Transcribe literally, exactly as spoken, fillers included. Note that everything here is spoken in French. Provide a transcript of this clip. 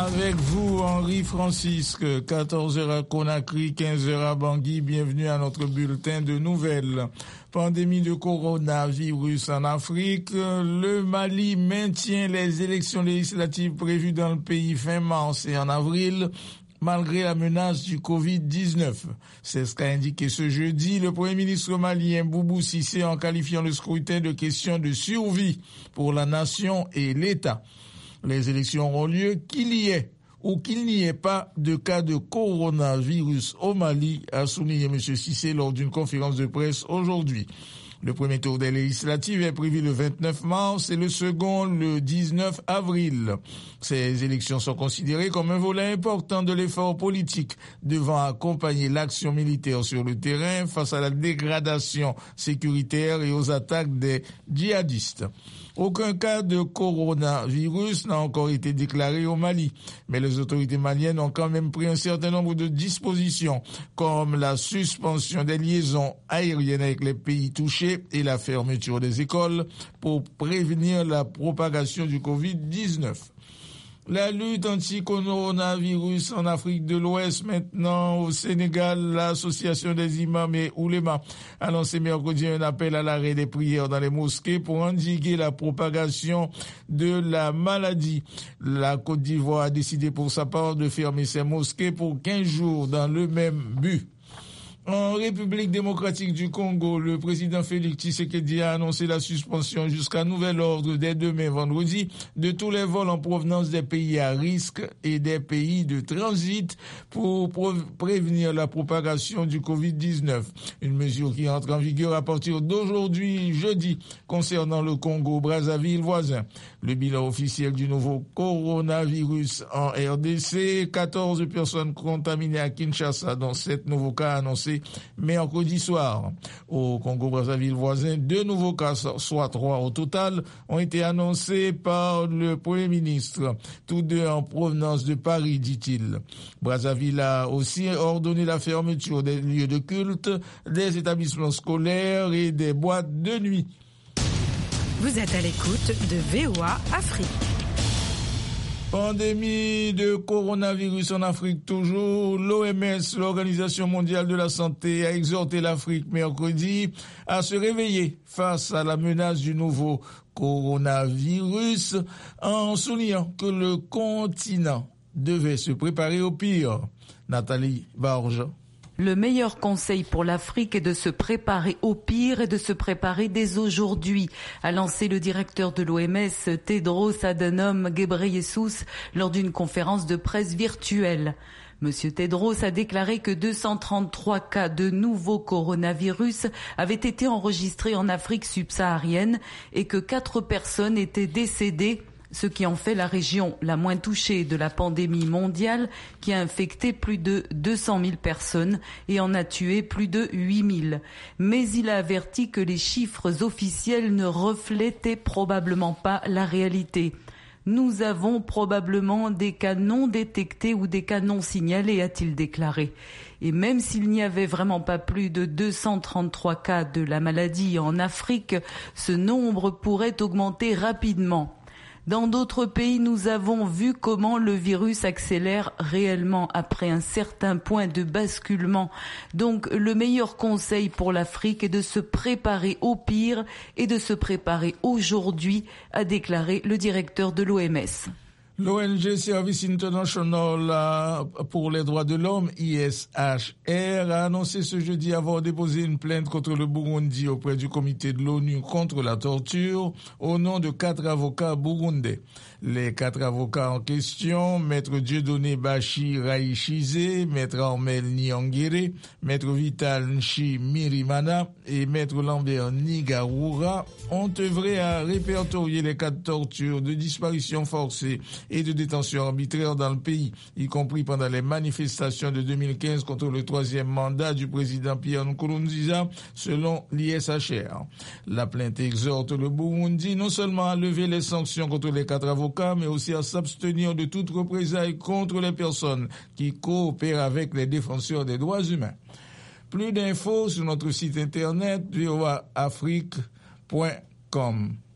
Avec vous, Henri Francisque, quatorze heures à Conakry, quinze heures à Bangui. Bienvenue à notre bulletin de nouvelles. Pandémie de coronavirus en Afrique. Le Mali maintient les élections législatives prévues dans le pays fin mars et en avril, malgré la menace du covid dix-neuf. C'est ce qu'a indiqué ce jeudi le Premier ministre malien Boubou Cissé en qualifiant le scrutin de question de survie pour la nation et l'État. Les élections auront lieu qu'il y ait ou qu'il n'y ait pas de cas de coronavirus au Mali, a souligné M. Cissé lors d'une conférence de presse aujourd'hui. Le premier tour des législatives est prévu le vingt-neuf mars et le second le dix-neuf avril. Ces élections sont considérées comme un volet important de l'effort politique devant accompagner l'action militaire sur le terrain face à la dégradation sécuritaire et aux attaques des djihadistes. Aucun cas de coronavirus n'a encore été déclaré au Mali, mais les autorités maliennes ont quand même pris un certain nombre de dispositions, comme la suspension des liaisons aériennes avec les pays touchés et la fermeture des écoles pour prévenir la propagation du covid dix-neuf. La lutte anti-coronavirus en Afrique de l'Ouest, maintenant au Sénégal, l'association des imams et oulémas a lancé mercredi un appel à l'arrêt des prières dans les mosquées pour endiguer la propagation de la maladie. La Côte d'Ivoire a décidé pour sa part de fermer ses mosquées pour quinze jours dans le même but. En République démocratique du Congo, le président Félix Tshisekedi a annoncé la suspension jusqu'à nouvel ordre dès demain vendredi de tous les vols en provenance des pays à risque et des pays de transit pour prévenir la propagation du covid dix-neuf. Une mesure qui entre en vigueur à partir d'aujourd'hui, jeudi, concernant le Congo-Brazzaville voisin. Le bilan officiel du nouveau coronavirus en R D C, quatorze personnes contaminées à Kinshasa, dont sept nouveaux cas annoncés mercredi soir. Au Congo-Brazzaville voisin, deux nouveaux cas, soit trois au total, ont été annoncés par le Premier ministre, tous deux en provenance de Paris, dit-il. Brazzaville a aussi ordonné la fermeture des lieux de culte, des établissements scolaires et des boîtes de nuit. Vous êtes à l'écoute de V O A Afrique. Pandémie de coronavirus en Afrique toujours. L'O M S, l'Organisation mondiale de la santé, a exhorté l'Afrique mercredi à se réveiller face à la menace du nouveau coronavirus en soulignant que le continent devait se préparer au pire. Nathalie Barge. Le meilleur conseil pour l'Afrique est de se préparer au pire et de se préparer dès aujourd'hui, a lancé le directeur de l'O M S, Tedros Adhanom Ghebreyesus, lors d'une conférence de presse virtuelle. Monsieur Tedros a déclaré que deux cent trente-trois cas de nouveau coronavirus avaient été enregistrés en Afrique subsaharienne et que quatre personnes étaient décédées, ce qui en fait la région la moins touchée de la pandémie mondiale, qui a infecté plus de deux cent mille personnes et en a tué plus de huit mille. Mais il a averti que les chiffres officiels ne reflétaient probablement pas la réalité. Nous avons probablement des cas non détectés ou des cas non signalés, a-t-il déclaré. Et même s'il n'y avait vraiment pas plus de deux cent trente-trois cas de la maladie en Afrique, ce nombre pourrait augmenter rapidement. Dans d'autres pays, nous avons vu comment le virus accélère réellement après un certain point de basculement. Donc, le meilleur conseil pour l'Afrique est de se préparer au pire et de se préparer aujourd'hui, a déclaré le directeur de l'O M S. L'O N G Service International pour les droits de l'homme, I S H R, a annoncé ce jeudi avoir déposé une plainte contre le Burundi auprès du comité de l'ONU contre la torture au nom de quatre avocats burundais. Les quatre avocats en question, Maître Dieudonné Bachi Raïchizé, Maître Armel Nyangere, Maître Vital Nchi Mirimana et Maître Lambert Nigarura, ont œuvré à répertorier les cas de torture, de disparition forcée et de détention arbitraire dans le pays, y compris pendant les manifestations de deux mille quinze contre le troisième mandat du président Pierre Nkurunziza, selon l'I S H R. La plainte exhorte le Burundi non seulement à lever les sanctions contre les quatre avocats, mais aussi à s'abstenir de toute représailles contre les personnes qui coopèrent avec les défenseurs des droits humains. Plus d'infos sur notre site internet v o a afrique point com.